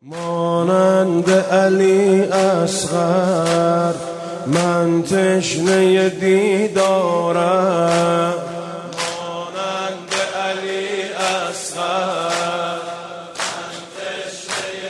مانند علی اصغر من تشنه دیدارم، مانند علی اصغر من تشنه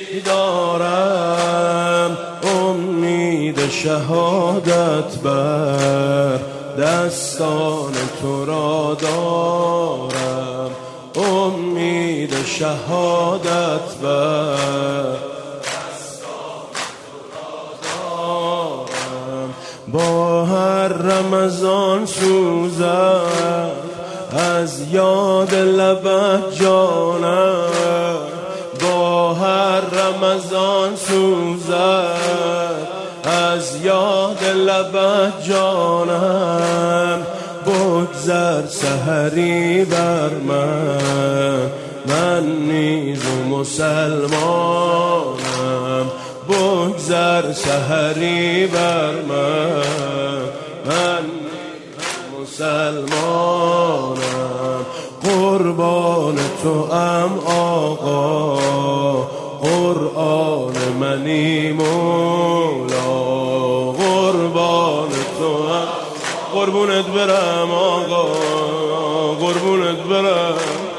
دیدارم. امید شهادت بر دستان تو را دارم، امید شهادت بر دستان تو را دارم. با هر رمضان سوزد از یاد لبت جانم، با هر رمضان سوزد از یاد لبت جانم. بگذر سحری بر من نیز مسلمانم. بگذر سحری بر من مسلمانم. قربان تو ام آقا، قرآن منی مولا. قربان تو ام، قربونت برم آقا، قربونت برم.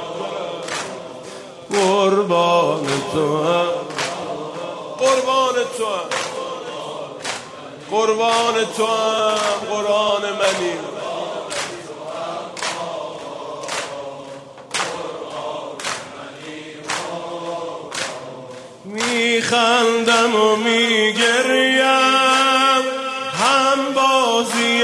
قربان تو ام، قربان تو ام، قربان تو ام، قرآن منی. میخندم و میگریم، هم بازی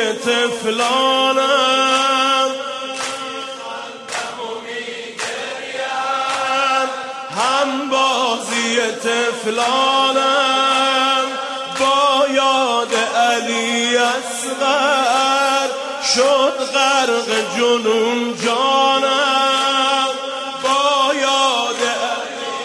طفلانم. میخندم و میگریم، هم بازی طفلانم. با یاد علی اصغر شد غرق جنون جانم. با یاد علی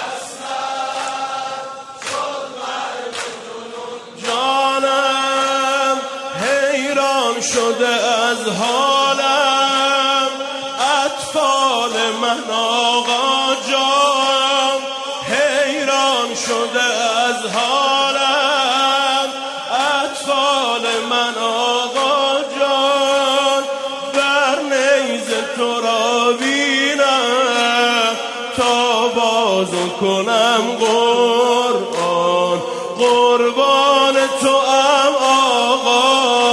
اصغر شد غرق جنون جانم. حیران شده از حالم اطفال من آقا جان. حیران شده از حالم اطفال من آقا جان. بر نیز تو را بینم تا بازو کنم قرآن. قربان تو ام آقا،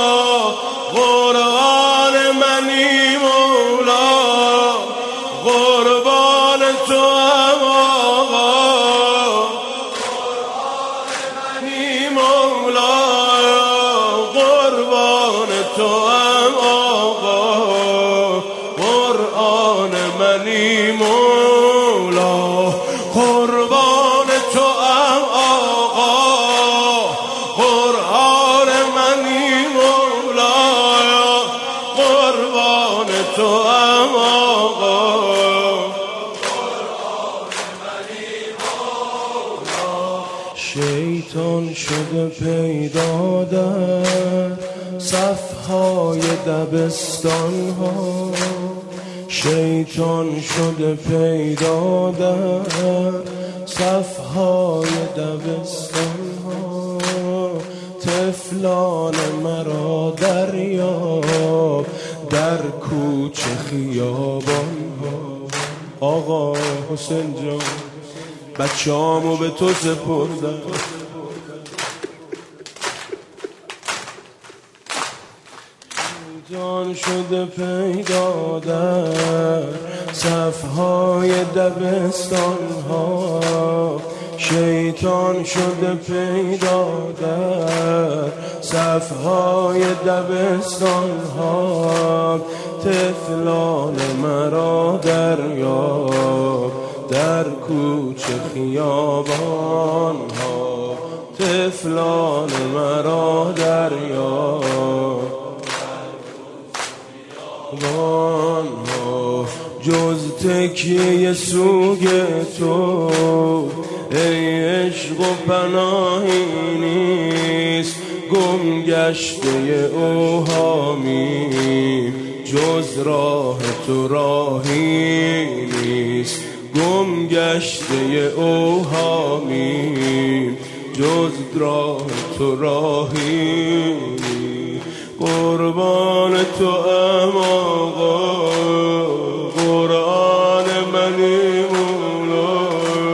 قرآن منی مولا. قربان تو ام آقا، قرآن منی مولا. قربان تو ام آقا، قرآن منی مولا. قربان تو ام آقا، قرآن منی مولا. قربان تو ام آقا، قرآن منی مولا. شیطان شده پیدا در صفهای دبستان ها، شیطان شده پیدا در صفهای دبستان ها. طفلان مرا دریاب در کوچه خیابان ها. آقا حسین جان بچه‌امو به تو سپردم، جان شده پیدا در صفهای دبستان ها. شیطان شده پیدا در صفهای دبستان ها. طفلان مرا دریاب در کوچه خیابان ها. طفلان مرا دریاب ها. جز تکیه سوگ تو ای عشق و پناهی نیست. گم گشته اوهامیم جز راه تو راهی نیست. گم گشته اوهامی جز راه تو راهی قربان تو ام آقا قرآن منی مولا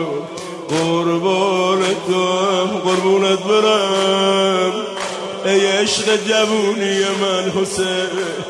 قربان تو ام قربونت برم ای عشق جوونی من حسین